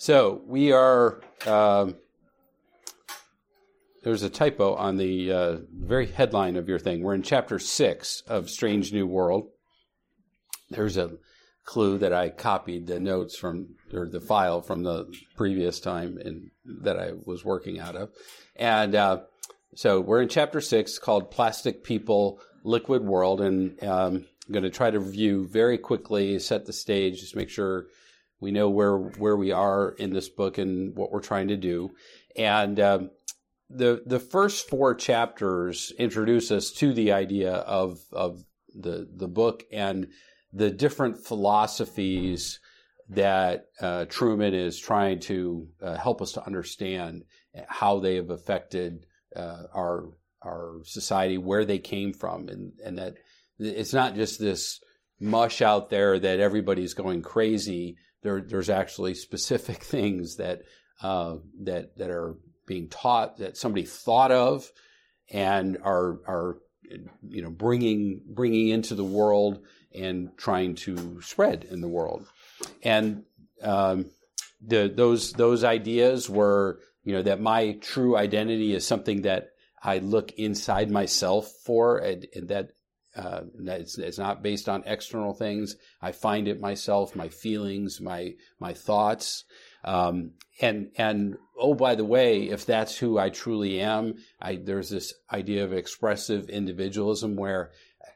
So we are, there's a typo on the very headline of your thing. We're in chapter 6 of Strange New World. There's a clue that I copied the notes from, or the file from the previous time that I was working out of. And so we're in chapter 6 called Plastic People, Liquid World. And I'm going to try to review very quickly, set the stage, just make sure we know where we are in this book and what we're trying to do. And the first 4 chapters introduce us to the idea of the book and the different philosophies that Trueman is trying to help us to understand how they have affected our society, where they came from, and that it's not just this mush out there that everybody's going crazy. There's actually specific things that are being taught, that somebody thought of and are bringing into the world and trying to spread in the world. And those ideas were, that my true identity is something that I look inside myself for, and that it's not based on external things. I find it myself, my feelings, my thoughts. And oh, by the way, if that's who I truly am, there's this idea of expressive individualism where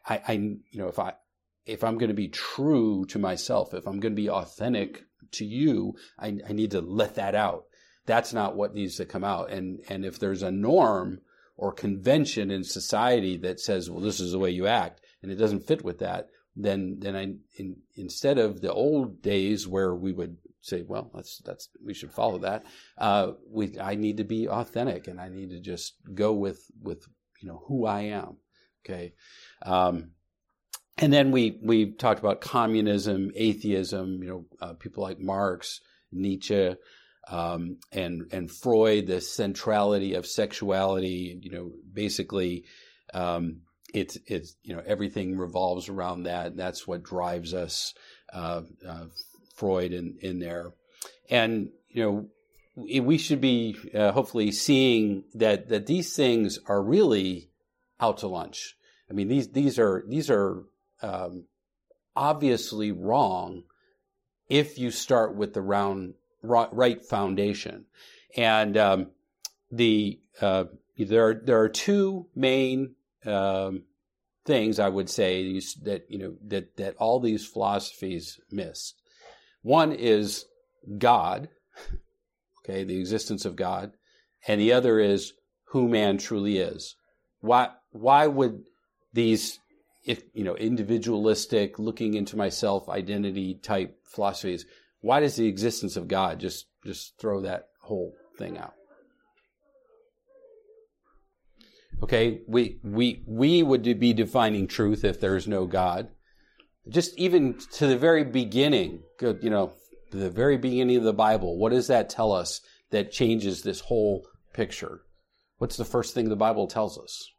if I'm going to be true to myself, if I'm going to be authentic to you, I need to let that out. That's not what needs to come out. And if there's a norm or convention in society that says, well, this is the way you act, and it doesn't fit with that, then instead of the old days where we would say, well, that's we should follow that, I need to be authentic, and I need to just go with who I am. Okay. And then we talked about communism, atheism, people like Marx, Nietzsche, and Freud, the centrality of sexuality. Basically, it's everything revolves around that. That's what drives us. Freud in there, and we should be hopefully seeing that these things are really out to lunch. I mean, these are obviously wrong if you start with the right foundation. And there are 2 main things I would say that all these philosophies miss. One is God, okay, the existence of God, and the other is who man truly is. Why would these individualistic, looking into myself, identity type philosophies, why does the existence of God just throw that whole thing out? Okay, we would be defining truth if there is no God. Just even to the very beginning, the very beginning of the Bible, what does that tell us that changes this whole picture? What's the first thing the Bible tells us?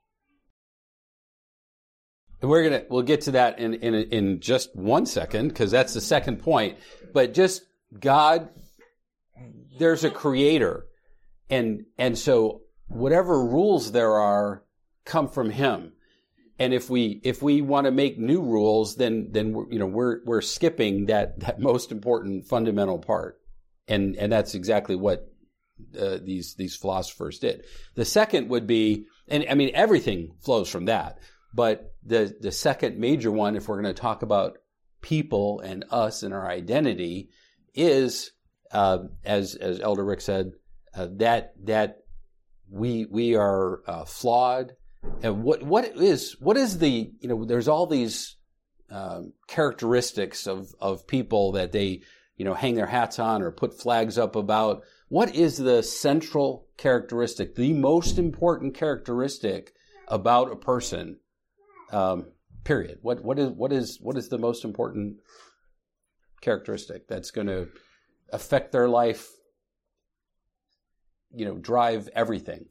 And we'll get to that in just one second, because that's the second point. But just God, there's a creator, and so whatever rules there are come from him. And if we want to make new rules, then we're skipping that most important fundamental part, and that's exactly what these philosophers did. The second would be, and I mean everything flows from that, but the second major one, if we're going to talk about people and us and our identity, is as Elder Rick said, that we are flawed. And what is the, there's all these characteristics of people that they hang their hats on or put flags up about. What is the central characteristic, the most important characteristic about a person? Period. What is the most important characteristic that's going to affect their life? Drive everything.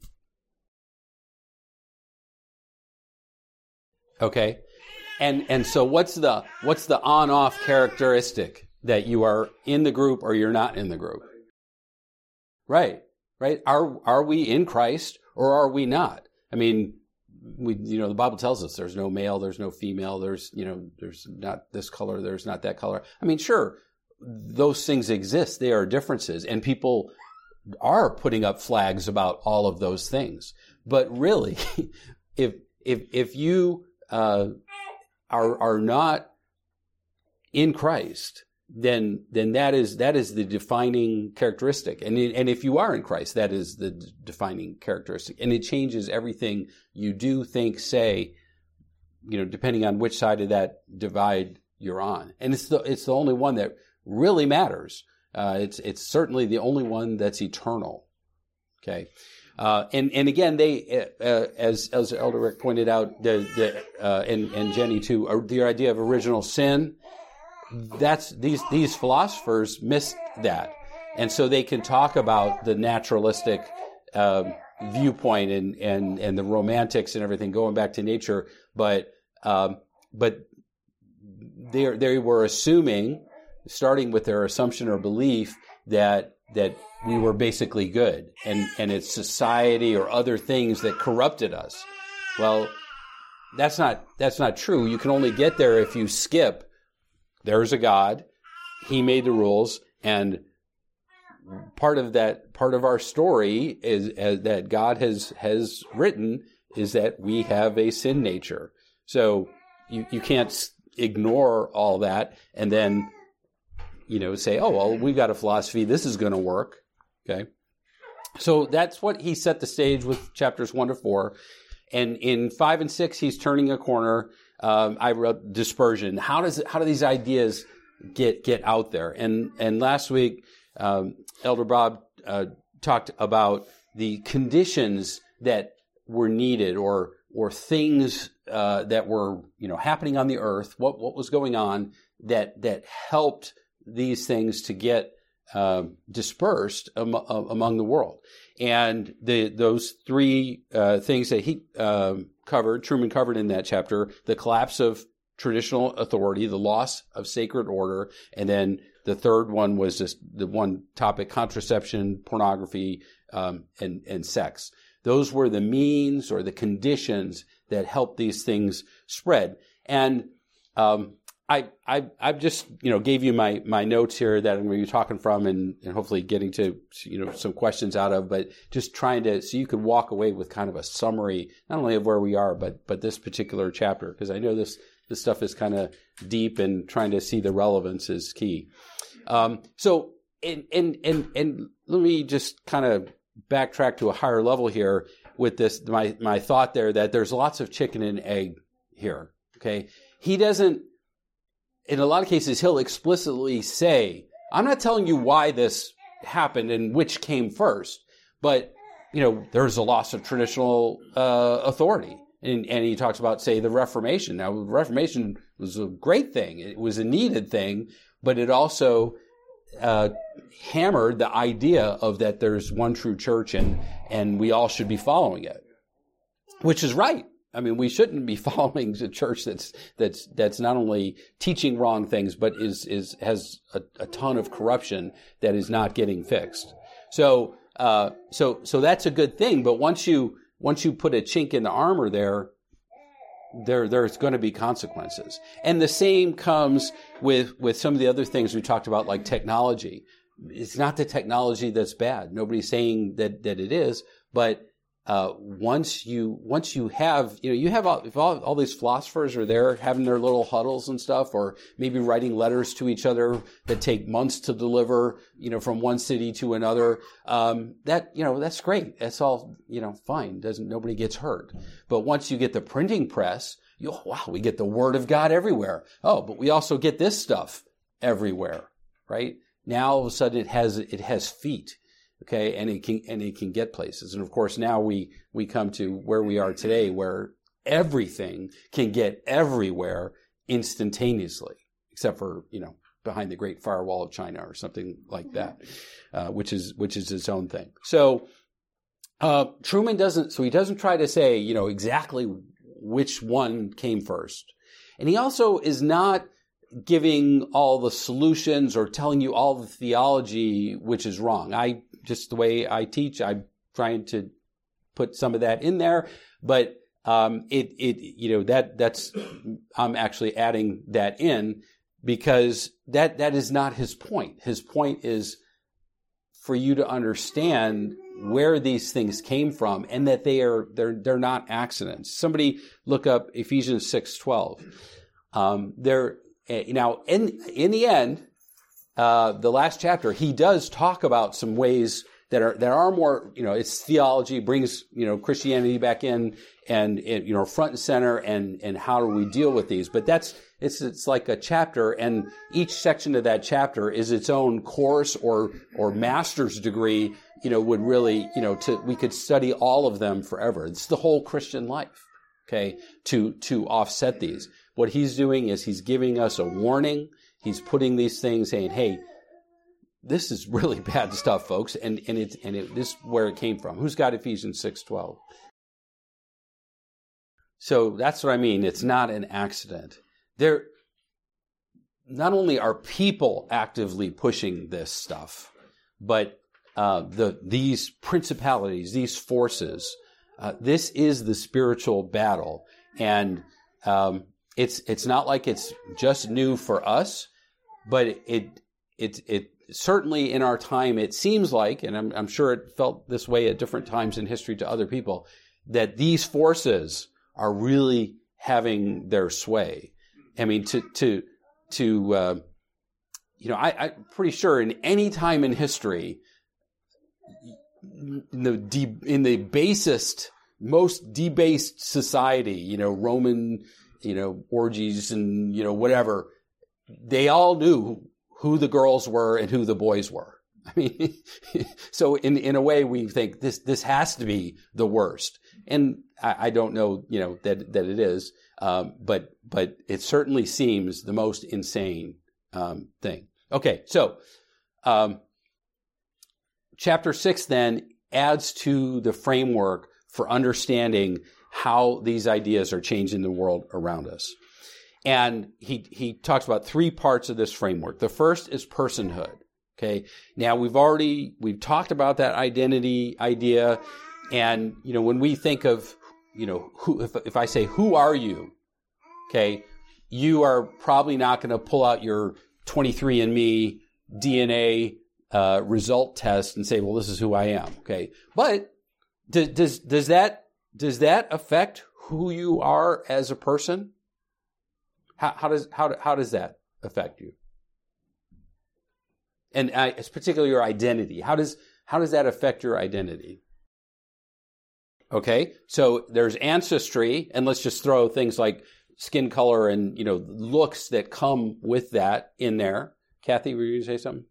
Okay. And so what's the on-off characteristic that you are in the group or you're not in the group? Right. Are we in Christ or are we not? I mean, the Bible tells us there's no male, there's no female, there's not this color, there's not that color. I mean, sure, those things exist. They are differences, and people are putting up flags about all of those things. But really, if you are not in Christ, then that is the defining characteristic. And if you are in Christ, that is the defining characteristic. And it changes everything you do, think, say, depending on which side of that divide you're on. And it's the only one that really matters. It's certainly the only one that's eternal. Okay. And again, they, as Elder Rick pointed out, and Jenny too, the idea of original sin, that's these philosophers missed that, and so they can talk about the naturalistic viewpoint and the romantics and everything going back to nature, but they were assuming, starting with their assumption or belief that we were basically good, and it's society or other things that corrupted us. Well, that's not true. You can only get there if you skip. There's a God. He made the rules, and part of our story is that God has written is that we have a sin nature. So you can't ignore all that and then say, oh well, we've got a philosophy. This is going to work. Okay, so that's what he set the stage with chapters 1 to 4, and in 5 and 6 he's turning a corner. I wrote dispersion. How do these ideas get out there? And last week, Elder Bob talked about the conditions that were needed, or things that were happening on the earth. What was going on that helped these things to get dispersed among the world. And those three things that he Truman covered in that chapter: the collapse of traditional authority, the loss of sacred order, and then the third one was just the one topic: contraception, pornography, and sex. Those were the means or the conditions that helped these things spread. And I just gave you my notes here that I'm going to be talking from, and hopefully getting to some questions out of, but just trying to so you could walk away with kind of a summary, not only of where we are, but this particular chapter, because I know this stuff is kind of deep, and trying to see the relevance is key. So and let me just kind of backtrack to a higher level here with this. My thought there that there's lots of chicken and egg here. Okay, he doesn't. In a lot of cases, he'll explicitly say, I'm not telling you why this happened and which came first, but, there's a loss of traditional authority. And he talks about, say, the Reformation. Now, the Reformation was a great thing. It was a needed thing, but it also hammered the idea of that there's one true church and we all should be following it, which is right. I mean, we shouldn't be following a church that's not only teaching wrong things, but has a ton of corruption that is not getting fixed. So that's a good thing. But once you put a chink in the armor there's going to be consequences. And the same comes with some of the other things we talked about, like technology. It's not the technology that's bad. Nobody's saying that it is, but once you have, you have all these philosophers are there having their little huddles and stuff, or maybe writing letters to each other that take months to deliver, from one city to another. That's great. That's all, fine. Nobody gets hurt. But once you get the printing press, we get the word of God everywhere. Oh, but we also get this stuff everywhere, right? Now all of a sudden it has feet. Okay, and it can get places. And of course, now we come to where we are today, where everything can get everywhere instantaneously, except for, behind the Great Firewall of China or something like that, which is its own thing. So Truman doesn't try to say, exactly which one came first. And he also is not giving all the solutions or telling you all the theology, which is wrong. Just the way I teach, I'm trying to put some of that in there, but I'm actually adding that in because that is not his point. His point is for you to understand where these things came from and that they're not accidents. Somebody look up Ephesians 6:12. Now in the end, the last chapter, he does talk about some ways that are more, it's theology, brings, Christianity back in and front and center and how do we deal with these. But it's like a chapter, and each section of that chapter is its own course or master's degree, would really, we could study all of them forever. It's the whole Christian life, okay, to offset these. What he's doing is he's giving us a warning. He's putting these things saying, hey, this is really bad stuff, folks, and this is where it came from. Who's got Ephesians 6:12? So that's what I mean. It's not an accident. Not only are people actively pushing this stuff, but these principalities, these forces, this is the spiritual battle, and it's not like it's just new for us, but it certainly in our time it seems like, and I'm sure it felt this way at different times in history to other people, that these forces are really having their sway. I mean, I'm pretty sure in any time in history, in the basest, most debased society, Roman, orgies and, whatever, they all knew who the girls were and who the boys were. I mean, so in a way we think this has to be the worst. And I don't know, that it is, but it certainly seems the most insane thing. Okay, so chapter 6 then adds to the framework for understanding how these ideas are changing the world around us. And he talks about 3 parts of this framework. The first is personhood. Okay. Now we've talked about that identity idea. And, when we think of, if I say, who are you? Okay. You are probably not going to pull out your 23andMe DNA result test and say, well, this is who I am. Okay. But does that affect who you are as a person? How does that affect you? And it's particularly your identity. How does that affect your identity? Okay, so there's ancestry, and let's just throw things like skin color and looks that come with that in there. Kathy, were you going to say something?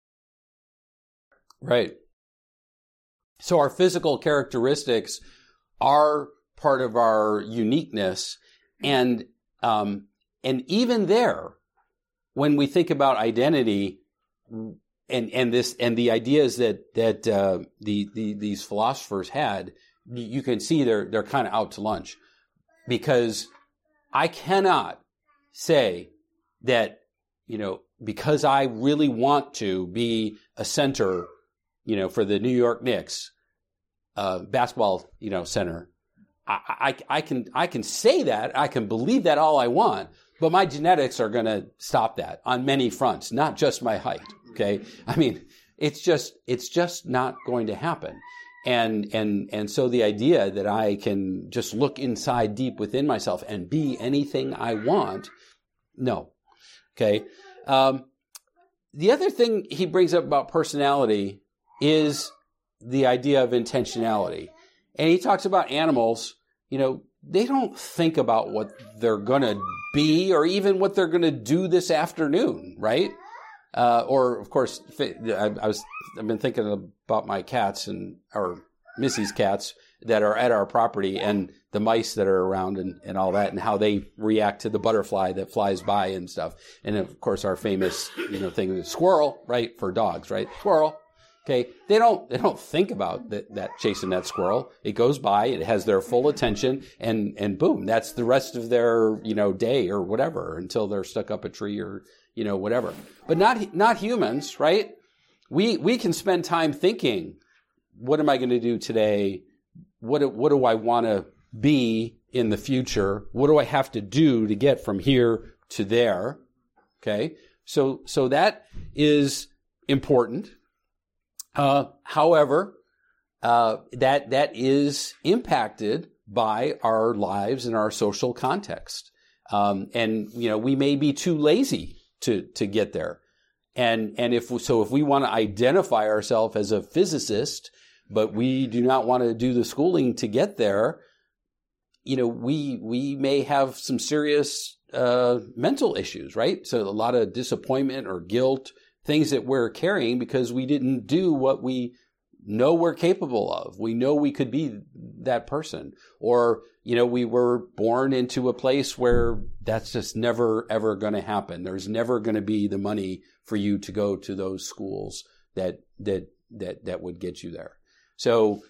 Right. So our physical characteristics are part of our uniqueness, and even there, when we think about identity, and the ideas that these philosophers had, you can see they're kind of out to lunch, because I cannot say that because I really want to be a center for the New York Knicks basketball center. I can say that, I can believe that all I want, but my genetics are going to stop that on many fronts, not just my height. Okay, I mean, it's just not going to happen, and so the idea that I can just look inside deep within myself and be anything I want, no. Okay, the other thing he brings up about personality is the idea of intentionality, and he talks about animals. They don't think about what they're going to be or even what they're going to do this afternoon, right? Or of course, I've been thinking about my cats or Missy's cats that are at our property and the mice that are around and all that, and how they react to the butterfly that flies by and stuff. And of course, our famous, thing, the squirrel, right? For dogs, right? Squirrel. Okay, they don't think about that chasing that squirrel. It goes by, it has their full attention, and boom, that's the rest of their day or whatever until they're stuck up a tree or whatever. But not humans, right? We can spend time thinking, what am I going to do today? What do I want to be in the future? What do I have to do to get from here to there? Okay, so that is important. However, that is impacted by our lives and our social context. And we may be too lazy to get there. And if we want to identify ourselves as a physicist, but we do not want to do the schooling to get there, we may have some serious mental issues, right? So a lot of disappointment or guilt, things that we're carrying because we didn't do what we know we're capable of. We know we could be that person. Or, we were born into a place where that's just never, ever going to happen. There's never going to be the money for you to go to those schools that would get you there. So,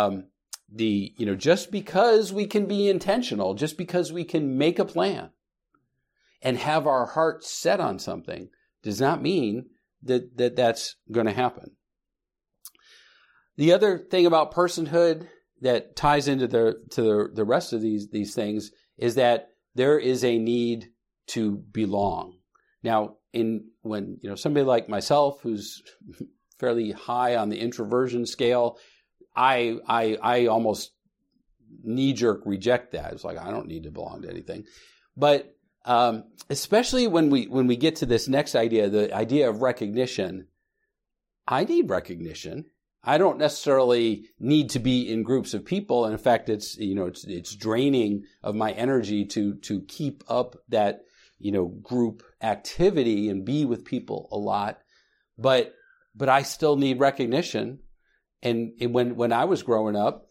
just because we can be intentional, just because we can make a plan and have our heart set on something does not mean that's going to happen. The other thing about personhood that ties into the rest of these things is that there is a need to belong. Now, when somebody like myself who's fairly high on the introversion scale, I almost knee-jerk reject that. It's like, I don't need to belong to anything. But especially when we get to this next idea, the idea of recognition, I need recognition. I don't necessarily need to be in groups of people. And in fact, it's draining of my energy to keep up that, group activity and be with people a lot. But I still need recognition. And when I was growing up,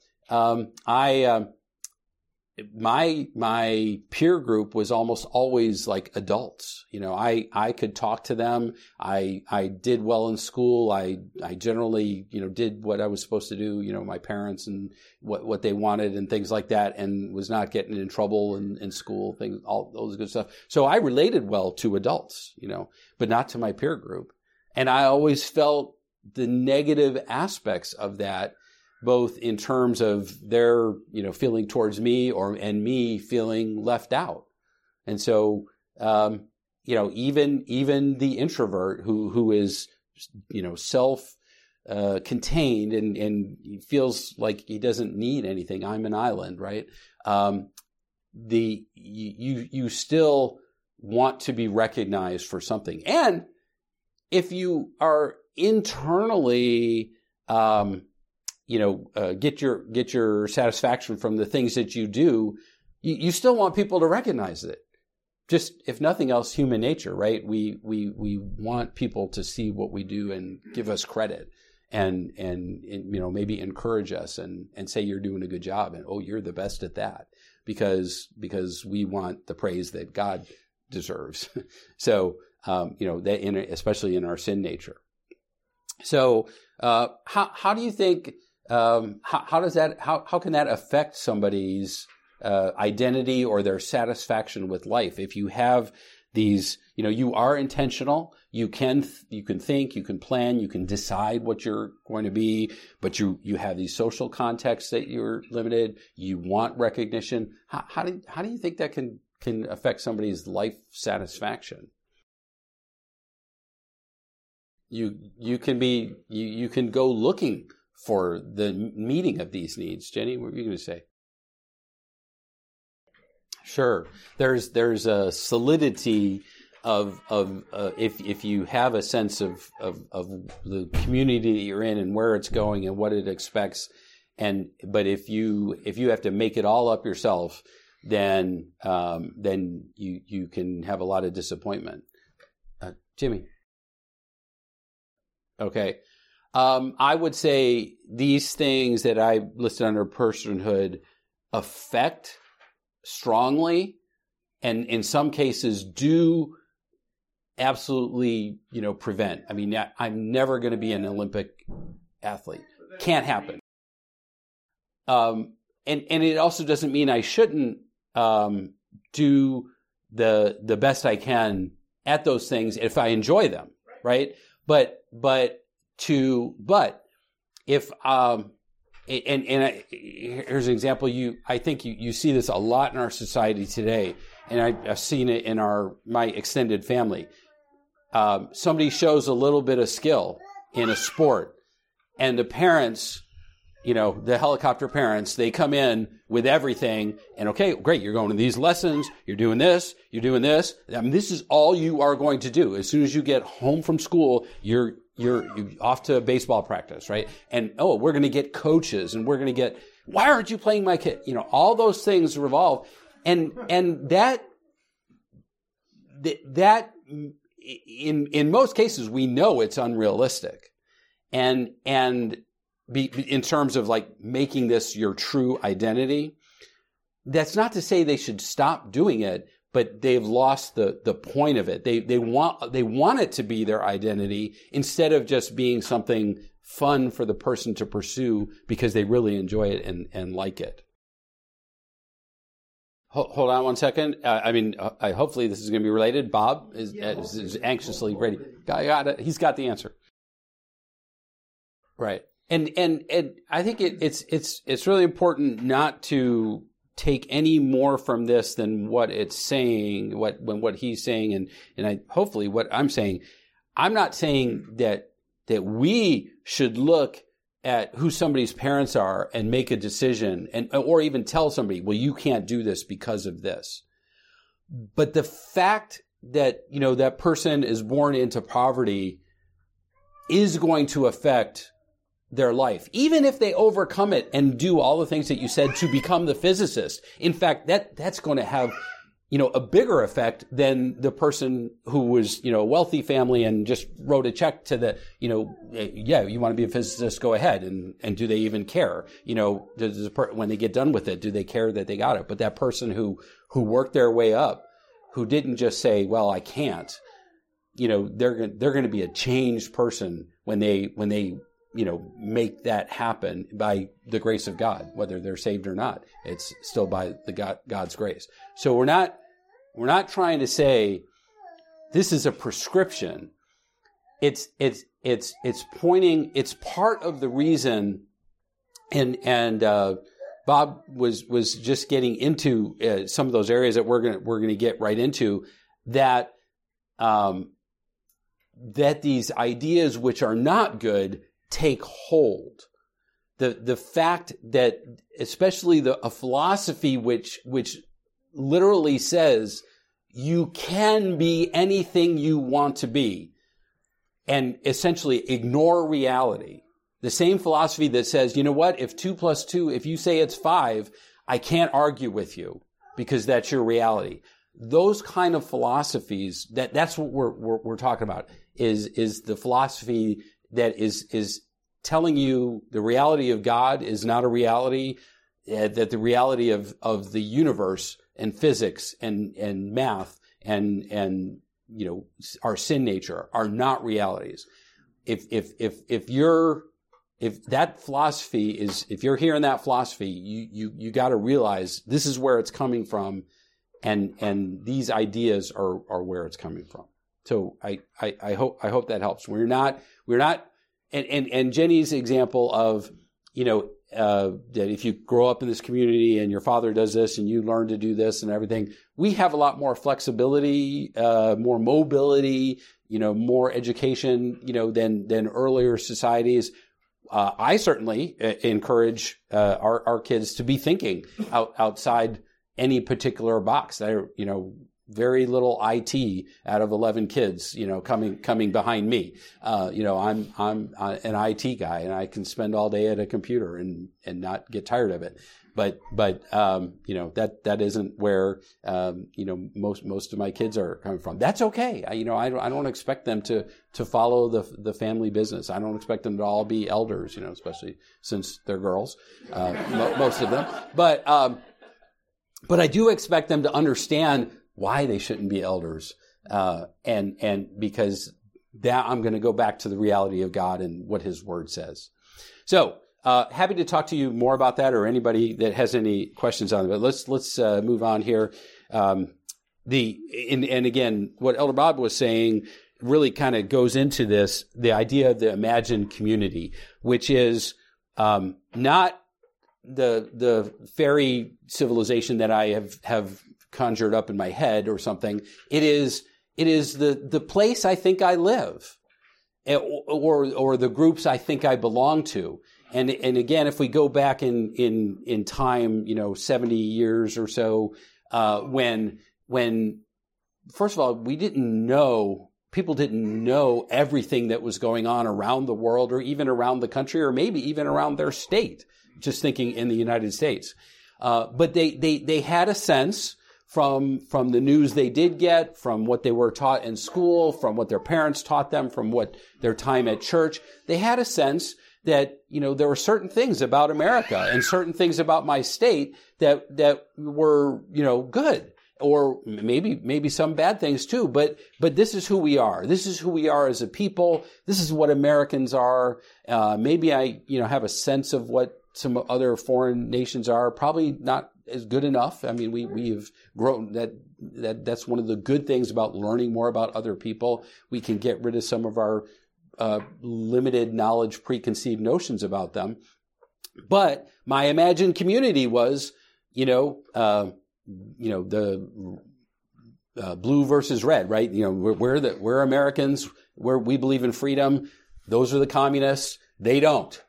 my peer group was almost always like adults. I could talk to them. I did well in school. I generally, did what I was supposed to do, my parents and what they wanted and things like that, and was not getting in trouble in school, things, all those good stuff. So I related well to adults, but not to my peer group. And I always felt the negative aspects of that, both in terms of their, feeling towards me and me feeling left out. And so, even the introvert who is, self contained and he feels like he doesn't need anything. I'm an island, right? You still want to be recognized for something. And if you are internally, get your satisfaction from the things that you do, you still want people to recognize it. Just, if nothing else, human nature, right? We want people to see what we do and give us credit and maybe encourage us and say you're doing a good job and, oh, you're the best at that, because we want the praise that God deserves. So, especially in our sin nature. So, how do you think, how can that affect somebody's identity or their satisfaction with life? If you have these, you are intentional, you can think, you can plan, you can decide what you're going to be, but you have these social contexts that you're limited. You want recognition. How do you think that can affect somebody's life satisfaction? You can go looking for the meeting of these needs. Jenny, what were you going to say? Sure. There's a solidity of if you have a sense of the community that you're in and where it's going and what it expects, but if you have to make it all up yourself, then you can have a lot of disappointment. Jimmy. Okay. I would say these things that I listed under personhood affect strongly, and in some cases do absolutely, prevent. I mean, I'm never going to be an Olympic athlete. Can't happen. And it also doesn't mean I shouldn't do the best I can at those things if I enjoy them, right? But if here's an example. I think you see this a lot in our society today, and I've seen it in my extended family. Somebody shows a little bit of skill in a sport, and the parents, the helicopter parents, they come in with everything, and okay, great, you're going to these lessons, you're doing this. I mean, this is all you are going to do. As soon as you get home from school, you're off to baseball practice, right? And we're going to get coaches, and we're going to get, why aren't you playing my kid? All those things revolve, and that in most cases we know it's unrealistic, and in terms of like making this your true identity. That's not to say they should stop doing it, but they've lost the point of it. They want it to be their identity instead of just being something fun for the person to pursue because they really enjoy it and like it. Hold on one second. Hopefully this is going to be related. Bob is anxiously ready. He's got the answer. Right. And I think it's really important not to take any more from this than what it's saying, what he's saying, and hopefully what I'm saying. I'm not saying that we should look at who somebody's parents are and make a decision or even tell somebody, well, you can't do this because of this. But the fact that, that person is born into poverty is going to affect their life, even if they overcome it and do all the things that you said to become the physicist. In fact, that's going to have, a bigger effect than the person who was, a wealthy family and just wrote a check to the, yeah, you want to be a physicist, go ahead. And do they even care? When they get done with it, do they care that they got it? But that person who worked their way up, who didn't just say, well, I can't, they're going to be a changed person when they make that happen by the grace of God, whether they're saved or not. It's still by God's grace. So we're not trying to say this is a prescription. It's pointing. It's part of the reason. And Bob was just getting into some of those areas that we're gonna get right into, that these ideas which are not good take hold. The fact that, especially a philosophy which literally says you can be anything you want to be, and essentially ignore reality. The same philosophy that says, you know what, if 2 + 2, if you say it's 5, I can't argue with you because that's your reality. Those kind of philosophies, that's what we're talking about, is the philosophy that is telling you the reality of God is not a reality, that the reality of the universe and physics and math and our sin nature are not realities. If that philosophy is, if you're hearing that philosophy, you got to realize this is where it's coming from, and these ideas are where it's coming from. So I hope that helps. We're not, and Jenny's example of, that if you grow up in this community and your father does this and you learn to do this and everything, we have a lot more flexibility, more mobility, more education, than earlier societies. I certainly encourage our kids to be thinking outside any particular box. They're, very little IT out of 11 kids, coming behind me. I'm an IT guy, and I can spend all day at a computer and not get tired of it. But that isn't where most of my kids are coming from. That's okay. I don't expect them to follow the family business. I don't expect them to all be elders, especially since they're girls, most of them. But I do expect them to understand why they shouldn't be elders, and because that I'm going to go back to the reality of God and what His Word says. So happy to talk to you more about that, or anybody that has any questions on it. But let's move on here. And again, what Elder Bob was saying really kind of goes into this, the idea of the imagined community, which is not the fairy civilization that I have conjured up in my head or something. It is the place I think I live, or the groups I think I belong to. And again, if we go back in time, 70 years or so, when first of all, people didn't know everything that was going on around the world, or even around the country, or maybe even around their state, just thinking in the United States. But they had a sense from the news they did get, from what they were taught in school, from what their parents taught them, from what their time at church. They had a sense that, there were certain things about America and certain things about my state that were, good, or maybe some bad things too. But this is who we are. This is who we are as a people. This is what Americans are. Maybe I, have a sense of what some other foreign nations are. Probably not as good enough. I mean, we've grown that's one of the good things about learning more about other people. We can get rid of some of our limited knowledge, preconceived notions about them. But my imagined community was, the blue versus red, right? We're Americans. We believe in freedom. Those are the communists. They don't,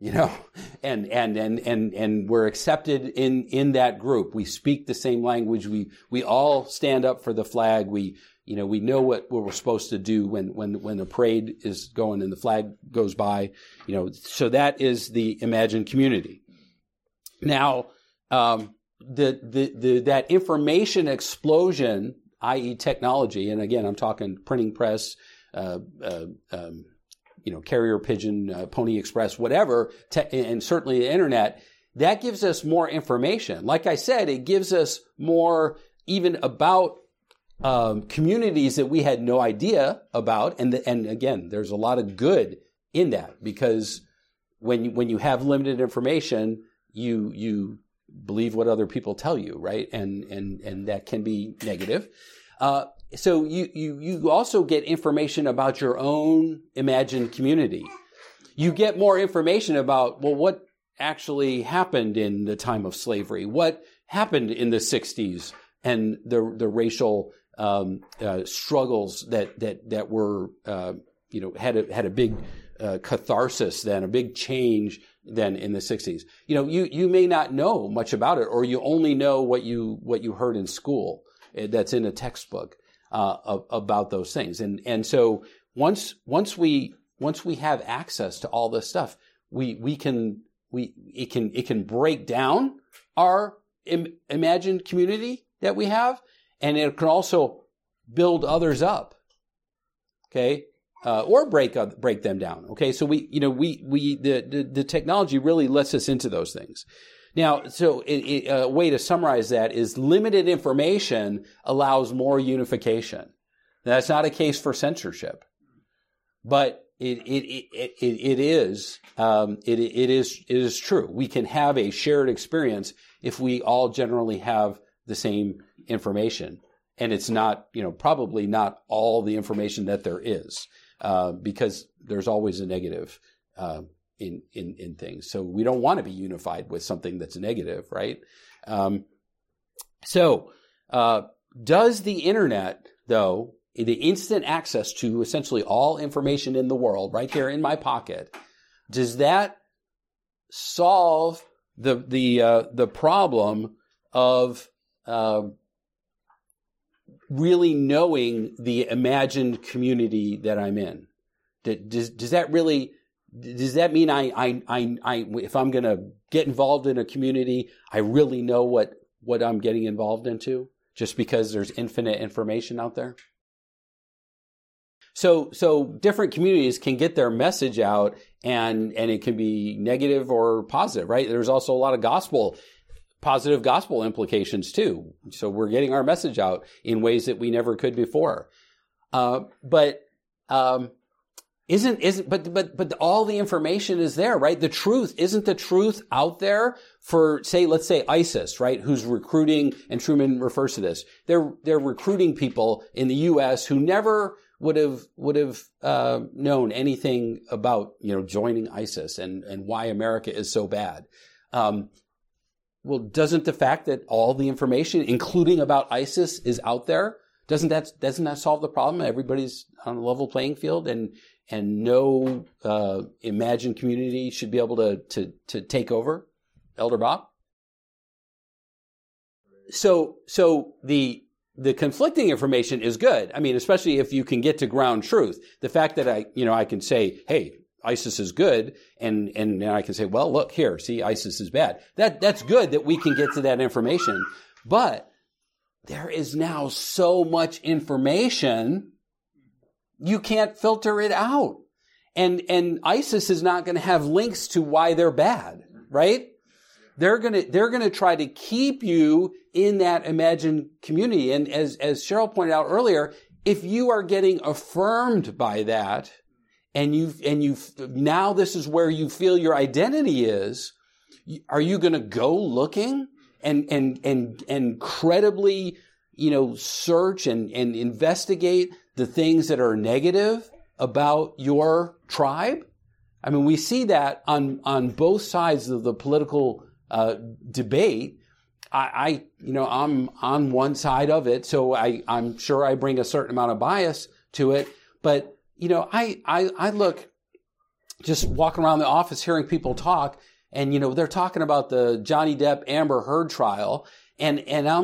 and we're accepted in that group. We speak the same language. We all stand up for the flag. We know what we're supposed to do when the parade is going and the flag goes by, so that is the imagined community. Now, that information explosion, i.e. technology, and again, I'm talking printing press, carrier pigeon, Pony Express, whatever, and certainly the internet, that gives us more information. Like I said, it gives us more even about communities that we had no idea about, and again, there's a lot of good in that, because when you have limited information, you believe what other people tell you, right? And that can be negative. So you also get information about your own imagined community. You get more information about, what actually happened in the time of slavery, what happened in the 60s, and the racial struggles that were had a big catharsis then, a big change then in the 60s. You may not know much about it, or you only know what you heard in school that's in a textbook about those things. And so once we have access to all this stuff, it can break down our imagined community that we have, and it can also build others up, okay, or break them down, okay. So the technology really lets us into those things. Now, so a way to summarize that is limited information allows more unification. Now, that's not a case for censorship, but it is true. We can have a shared experience if we all generally have the same information, and it's not, probably not all the information that there is, because there's always a negative in things. So we don't want to be unified with something that's negative, right? Does the internet, though, the instant access to essentially all information in the world right here in my pocket, does that solve the problem of really knowing the imagined community that I'm in? Does that mean I if I'm going to get involved in a community, I really know what I'm getting involved into, just because there's infinite information out there? So different communities can get their message out, and it can be negative or positive, right? There's also a lot of positive gospel implications too. So we're getting our message out in ways that we never could before. But But all the information is there, right? Isn't the truth out there for, let's say ISIS, right? Who's recruiting, and Truman refers to this. They're recruiting people in the U.S. who never would have known anything about, joining ISIS and why America is so bad. Well, doesn't the fact that all the information, including about ISIS, is out there, doesn't that solve the problem? Everybody's on a level playing field, and no imagined community should be able to take over? Elder Bob? So the conflicting information is good. I mean, especially if you can get to ground truth. The fact that I can say, hey, ISIS is good, and I can say, well, look here, see, ISIS is bad. That's good that we can get to that information. But there is now so much information, you can't filter it out. And ISIS is not going to have links to why they're bad, right? They're going to try to keep you in that imagined community. And as Cheryl pointed out earlier, if you are getting affirmed by that, and now this is where you feel your identity is, are you going to go looking and credibly, search and investigate the things that are negative about your tribe? I mean, we see that on both sides of the political debate. I'm on one side of it, so I'm sure I bring a certain amount of bias to it. But I look, just walking around the office, hearing people talk, and they're talking about the Johnny Depp Amber Heard trial, and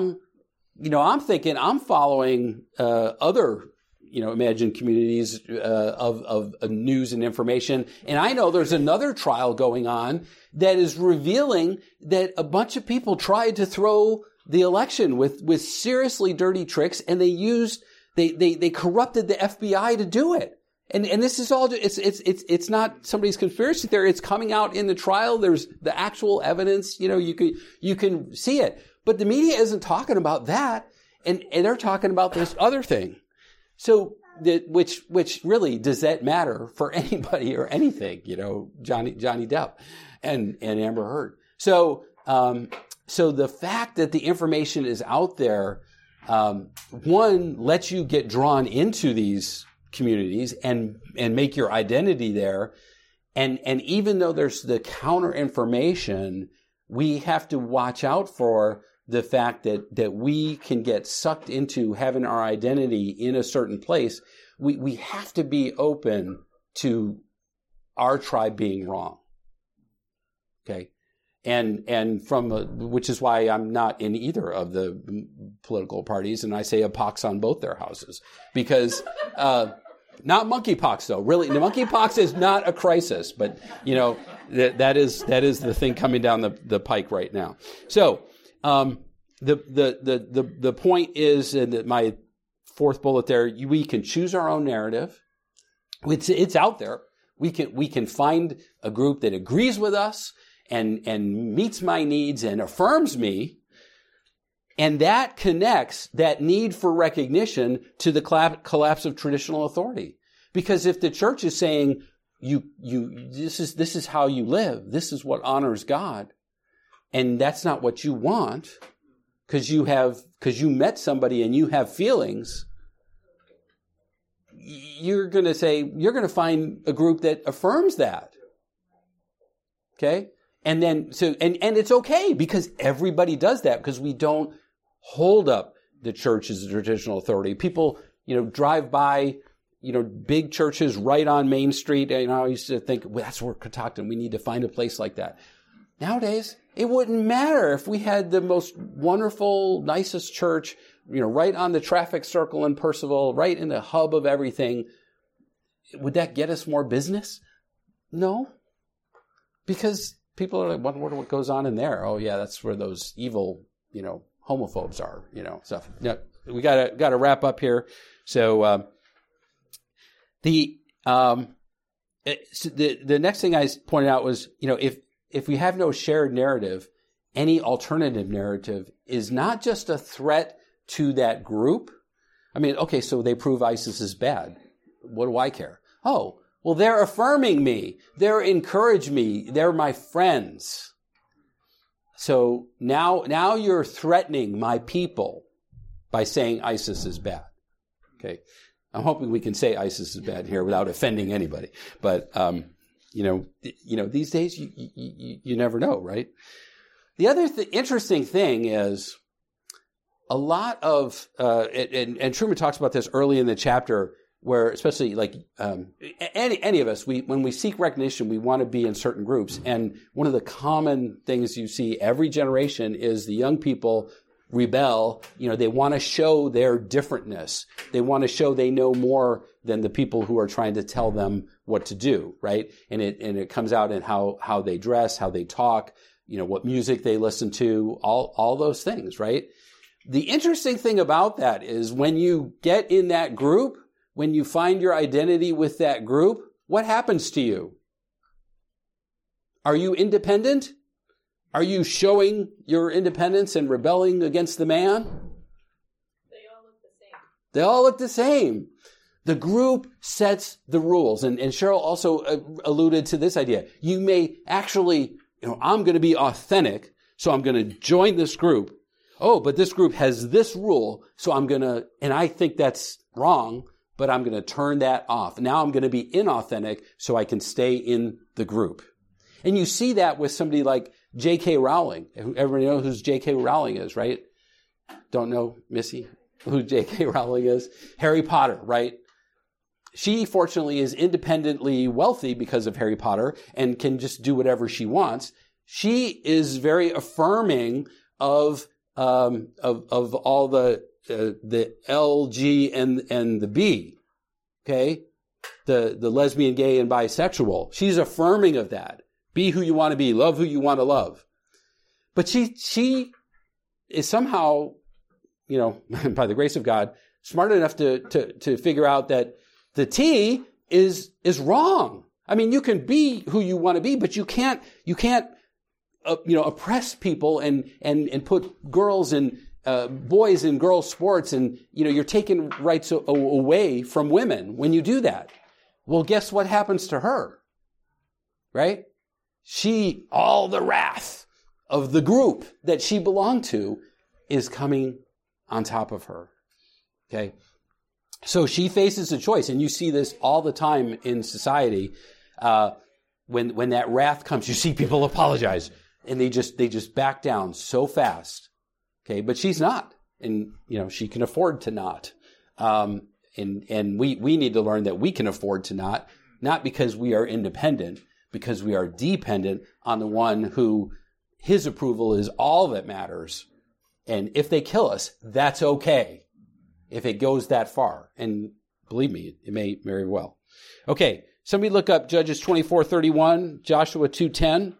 I'm thinking I'm following other imagined communities of news and information, and I know there's another trial going on that is revealing that a bunch of people tried to throw the election with seriously dirty tricks, and they corrupted the FBI to do it. And this is all, it's not somebody's conspiracy theory. It's coming out in the trial. There's the actual evidence. You can see it. But the media isn't talking about that. And they're talking about this other thing. So which really, does that matter for anybody or anything? Johnny Depp and Amber Heard. So the fact that the information is out there, one, lets you get drawn into these communities and make your identity there. And even though there's the counter information, we have to watch out for the fact that we can get sucked into having our identity in a certain place. We have to be open to our tribe being wrong. Okay. And which is why I'm not in either of the political parties, and I say a pox on both their houses, because, not monkeypox though. Really, the monkeypox is not a crisis, but that is the thing coming down the pike right now. So, the point is, and my fourth bullet there, we can choose our own narrative. It's out there. We can find a group that agrees with us and meets my needs and affirms me. And that connects that need for recognition to the collapse of traditional authority. Because if the church is saying, this is how you live, this is what honors God, and that's not what you want, because you met somebody and you have feelings, you're going to find a group that affirms that. Okay? And then, and it's okay, because everybody does that, because we don't hold up the church as a traditional authority. People, drive by, big churches right on Main Street. And I used to think, well, that's where Catoctin, we need to find a place like that. Nowadays, it wouldn't matter if we had the most wonderful, nicest church, right on the traffic circle in Percival, right in the hub of everything. Would that get us more business? No. Because people are like, wonder what goes on in there. Oh yeah, that's where those evil, homophobes are, stuff. Yeah, we gotta wrap up here. So, the next thing I pointed out was, if we have no shared narrative, any alternative narrative is not just a threat to that group. I mean, okay, so they prove ISIS is bad. What do I care? Oh, Well, they're affirming me. They're encouraging me. They're my friends. So now you're threatening my people by saying ISIS is bad. Okay. I'm hoping we can say ISIS is bad here without offending anybody. But, these days you never know, right? The other interesting thing is a lot of, and Truman talks about this early in the chapter, where especially like any of us, when we seek recognition, we want to be in certain groups. And one of the common things you see every generation is the young people rebel. They want to show their differentness. They want to show they know more than the people who are trying to tell them what to do, right? And it comes out in how they dress, how they talk, what music they listen to, all those things, right? The interesting thing about that is when you get in that group, when you find your identity with that group, what happens to you? Are you independent? Are you showing your independence and rebelling against the man? They all look the same. They all look the same. The group sets the rules. And Cheryl also alluded to this idea. You may actually, I'm going to be authentic, so I'm going to join this group. Oh, but this group has this rule, so and I think that's wrong, but I'm going to turn that off. Now I'm going to be inauthentic so I can stay in the group. And you see that with somebody like J.K. Rowling. Everybody knows who J.K. Rowling is, right? Don't know, Missy, who J.K. Rowling is? Harry Potter, right? She, fortunately, is independently wealthy because of Harry Potter and can just do whatever she wants. She is very affirming of all the L, G, and the B, okay? The lesbian, gay, and bisexual. She's affirming of that. Be who you want to be. Love who you want to love. But she is somehow, by the grace of God, smart enough to figure out that the T is wrong. I mean, you can be who you want to be, but you can't oppress people and put girls and boys in girls' sports, and you're taking rights away from women when you do that. Well, guess what happens to her, right? All the wrath of the group that she belonged to is coming on top of her. Okay, so she faces a choice, and you see this all the time in society. When that wrath comes, you see people apologize, and they just back down so fast. Okay, but she's not, and she can afford to not. And we need to learn that we can afford to not because we are independent, because we are dependent on the one who his approval is all that matters. And if they kill us, that's okay. If it goes that far. And believe me, it may very well. Okay, somebody look up Judges 24:31, Joshua 2:10.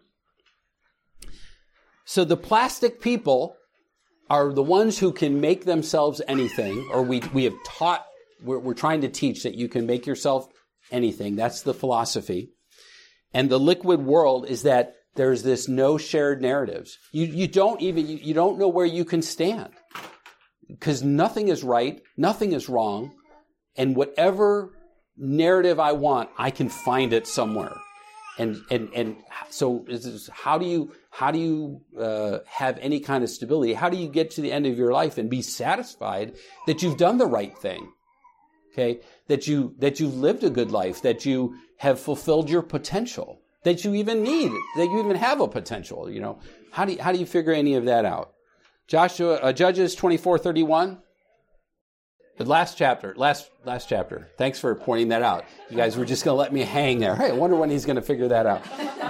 So the plastic people are the ones who can make themselves anything, or we have taught, we're trying to teach that you can make yourself anything. That's the philosophy. And the liquid world is that there's this no shared narratives. You don't know where you can stand, because nothing is right, nothing is wrong, and whatever narrative I want, I can find it somewhere. And so how do you have any kind of stability? How do you get to the end of your life and be satisfied that you've done the right thing? Okay, that you've lived a good life, that you have fulfilled your potential, that you even have a potential. How do you figure any of that out? Judges 24:31. The last chapter. Thanks for pointing that out. You guys were just going to let me hang there. Hey, I wonder when he's going to figure that out.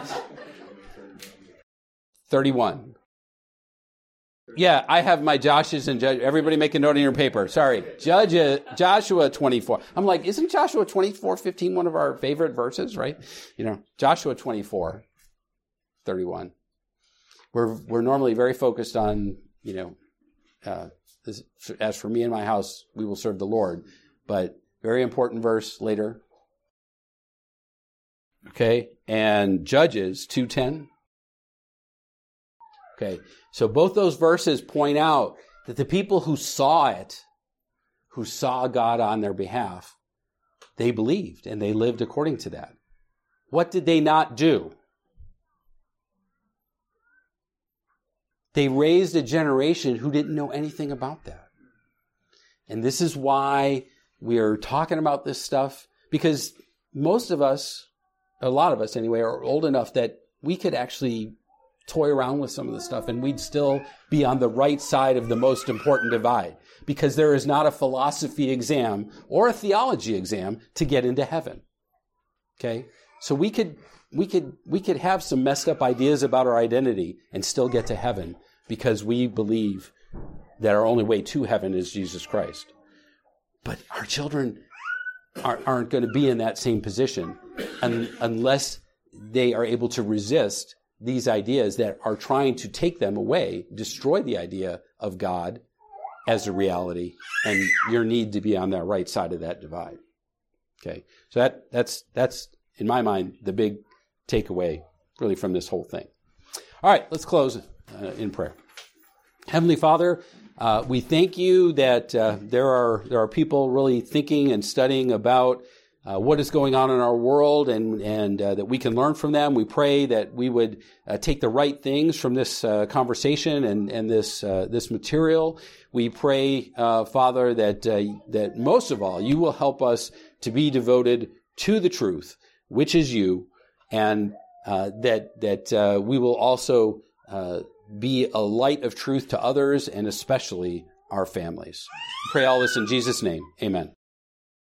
31. Yeah, I have my Joshes and Judges. Everybody make a note on your paper. Sorry. Joshua 24. I'm like, isn't Joshua 24:15 one of our favorite verses, right? Joshua 24:31. We're normally very focused on, as for me and my house, we will serve the Lord. But very important verse later. Okay, and Judges 2:10. Okay, so both those verses point out that the people who saw God on their behalf, They believed and they lived according to that. What did they not do? They raised a generation who didn't know anything about that. And this is why we are talking about this stuff, because most of us, a lot of us anyway, are old enough that we could actually toy around with some of the stuff and we'd still be on the right side of the most important divide, because there is not a philosophy exam or a theology exam to get into heaven. Okay? So we could have some messed up ideas about our identity and still get to heaven because we believe that our only way to heaven is Jesus Christ. But our children aren't going to be in that same position unless they are able to resist these ideas that are trying to take them away, destroy the idea of God as a reality, and your need to be on the right side of that divide. Okay, so that's in my mind the big takeaway really from this whole thing. All right, let's close in prayer. Heavenly Father, we thank you that there are people really thinking and studying about what is going on in our world, and that we can learn from them. We pray that we would take the right things from this conversation and this material. We pray, Father, that most of all, you will help us to be devoted to the truth, which is you, and that we will also be a light of truth to others, and especially our families. We pray all this in Jesus' name. Amen.